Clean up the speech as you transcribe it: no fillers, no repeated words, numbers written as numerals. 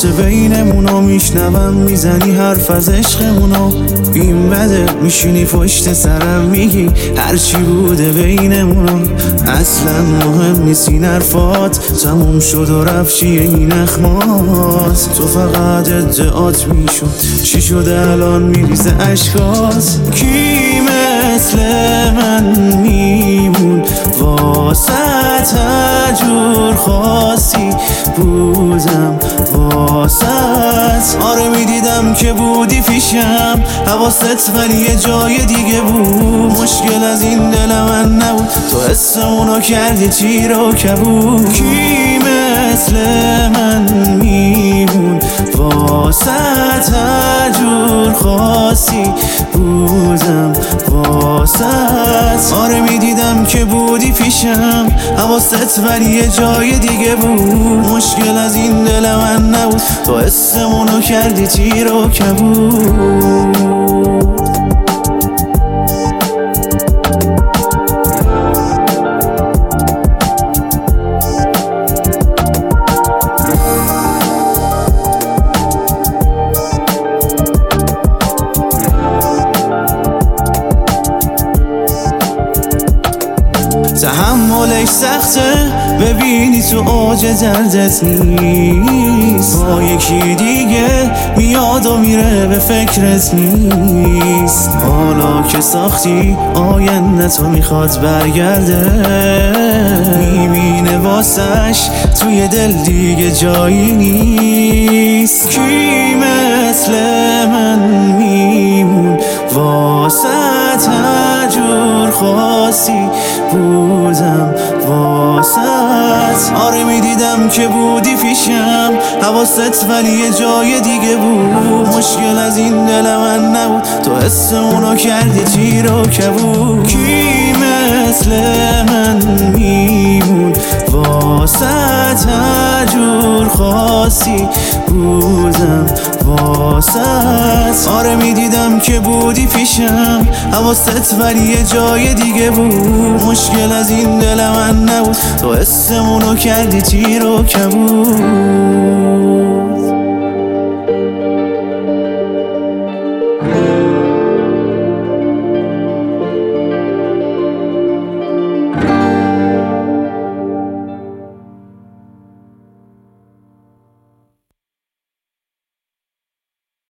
صدات بینمونو میشنوم، میزنی حرف از عشقمونو. این بده میشینی پشت سرم میگی هرچی بوده بینمونو. اصلا مهم نیست این حرفات، تموم شد و رفت چیه این اخمات. تو فقط ادعات میشد، چی شده الان میریزه عشقات. کی مثل من میمون واسط هجور خاصی بودم واسط. آره میدیدم که بودی پیشم، حواست ولی یه جای دیگه بود. مشکل از این دل من نبود، تو حسمونو کردی تیر و کبود. کی مثل من میمون واسط هجور خاصی بودم واسط. آره میدیدم که بودی پیشم، حواست ولی یه جای دیگه بود. مشکل از این دل من نبود، تو حسمونو کردی تیر و کبود. تحملش سخته، ببینی تو اوج دردت نیست. با یکی دیگه میاد و میره به فکرت نیست. حالا که ساختی آینده تو میخواد برگرده، میبینه واسش توی دل دیگه جایی نیست. کی مثل من میمون واسط هجور خاصی بودم واسط. آره میدیدم که بودی پیشم، حواست ولی یه جای دیگه بود. مشکل از این دل من نبود، تو حسمونو کردی تیر و کبود. کی مثل من میمون واسط هجور خاصی بودم واسط. آره میدیدم که بودی پیشم، حواست ولی یه جای دیگه بود. مشکل از این دل من نبود، تو حسمونو کردی تیر و کبود.